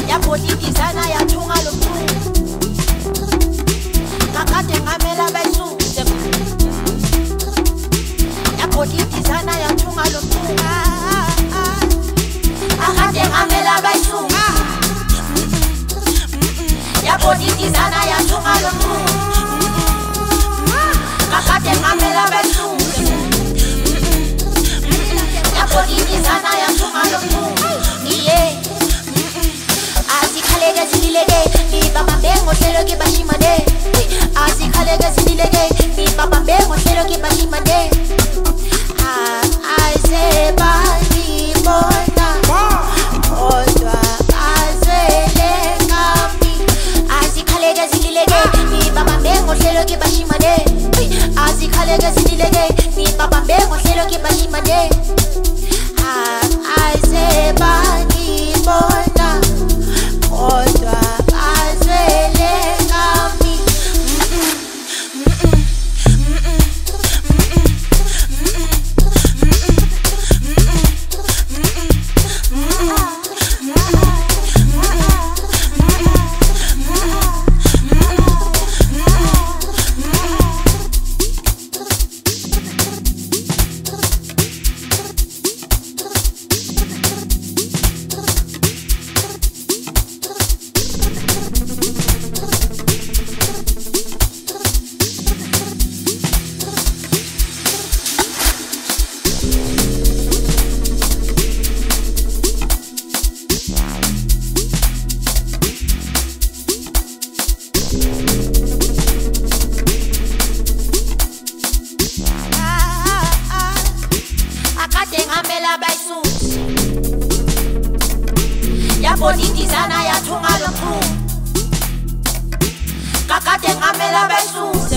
yabhodidizana yathunga lomthungu kakade ngamela besuse yabhodidizana yathunga lomthungu akade ngamela besuse yabhodidizana yathunga lomthungu kakade ngamela besuse yabhodidizana yathunga lomthungu yeah. Azikhaleke zilileke ngibabambe ngohlelo ke bashimane azikhaleke zilileke ngibabambe ngohlelo ke bashimane azeba ngibona kodwa azele ngami azikhaleke zilileke ngibabambe ngohlelo ke bashimane azikhaleke zilileke ngibabambe ngohlelo ke bashimane azeba ngibona kodwa azwele ngami yabhodidizana yathunga lomthungu kakade ngamela besuse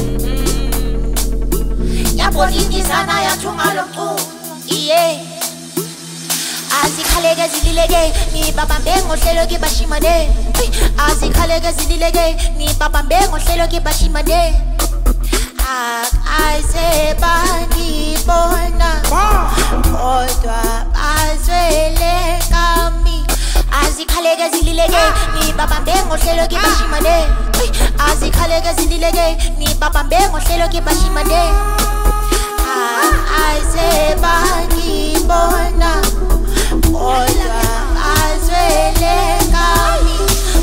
yabhodidizana yathunga lomthungu yeah. Azikhaleke zilileke ngibabambe ngohlelo ke bashimane azikhaleke zilileke ngibabambe ngohlelo ke bashimane azeba ngibona kodwa azwele ngami azikhaleke zilileke ngibabambe ngohlelo ke bashimane azikhaleke zilileke ngibabambe ngohlelo ke bashimane azeba ngibona kodwa azwele ngami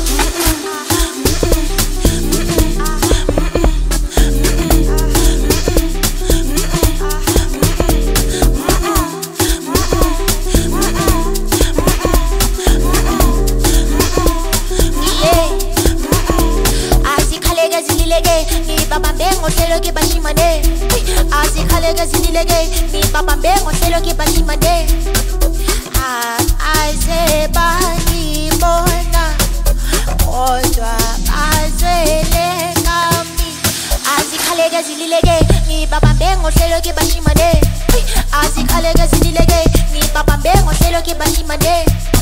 ngibabambe ngohlelo ke bashimane azikhaleke zilileke ngibabambe ngohlelo ke bashimane azeba ngibona kodwa azwele ngami azikhaleke zilileke ngibabambe ngohlelo ke bashimane azikhaleke zilileke ngibabambe ngohlelo ke bashimane